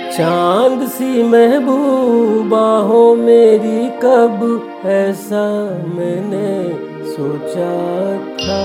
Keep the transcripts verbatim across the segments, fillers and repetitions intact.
चांद सी महबूबा हो मेरी, कब ऐसा मैंने सोचा था।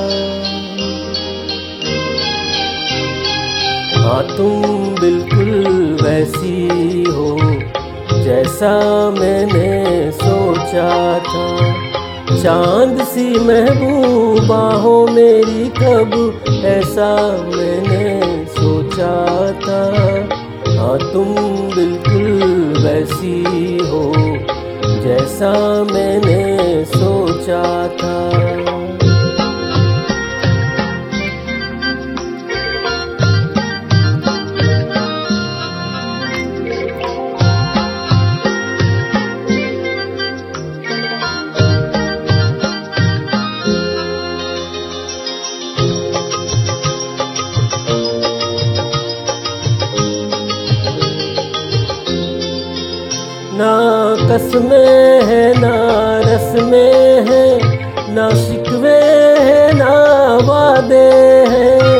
हाँ तुम बिल्कुल वैसी हो जैसा मैंने सोचा था। चांद सी महबूबा हो मेरी, कब ऐसा मैंने सोचा था। हाँ तुम बिल्कुल वैसी हो जैसा मैंने सोचा था। ना कसमें है ना रस्में है, ना शिकवे है ना वादे हैं।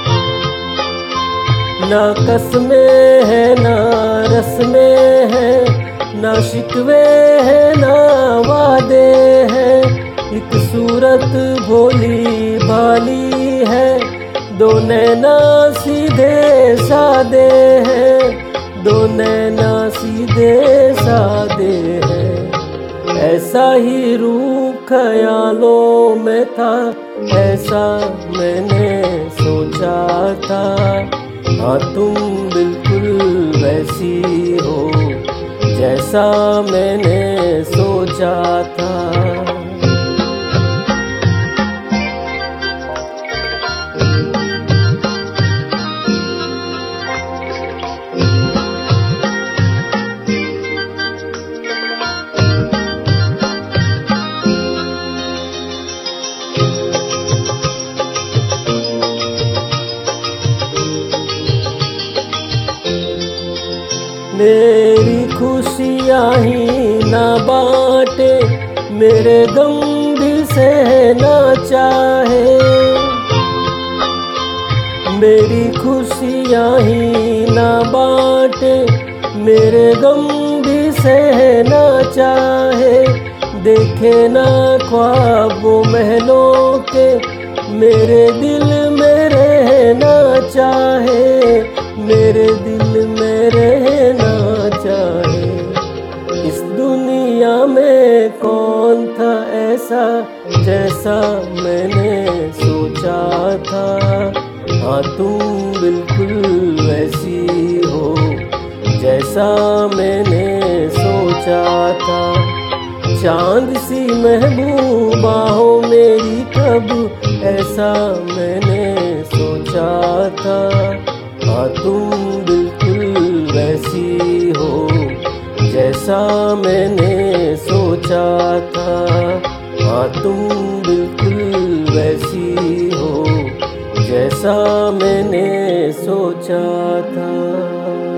ना कसमें है ना रस्में है, ना शिकवे है ना वादे हैं। एक सूरत भोली भाली है, दो नैना सीधे सादे हैं। दो नैना सीधे सादे हैं। ऐसा ही रूप ख्यालों में था, ऐसा मैंने सोचा था। हाँ तुम बिल्कुल वैसी हो जैसा मैंने सोचा था। मेरी खुशियाँ ही ना बाँटे, मेरे गम भी सहना चाहे। मेरी खुशियाँ ही ना बाँटे, मेरे गम भी सहना चाहे। देखे ना ख्वाब वो महलों के, मेरे दिल में रहना चाहे। मेरे दिल में रहना चाहे। इस दुनिया में कौन था ऐसा जैसा मैंने सोचा था। हाँ तुम बिल्कुल वैसी हो जैसा मैंने सोचा था। चांद सी महबूबा हो मेरी, कब ऐसा मैंने सोचा था। हाँ तुम बिल्कुल वैसी हो जैसा मैंने सोचा था। हाँ तुम बिल्कुल वैसी हो जैसा मैंने सोचा था।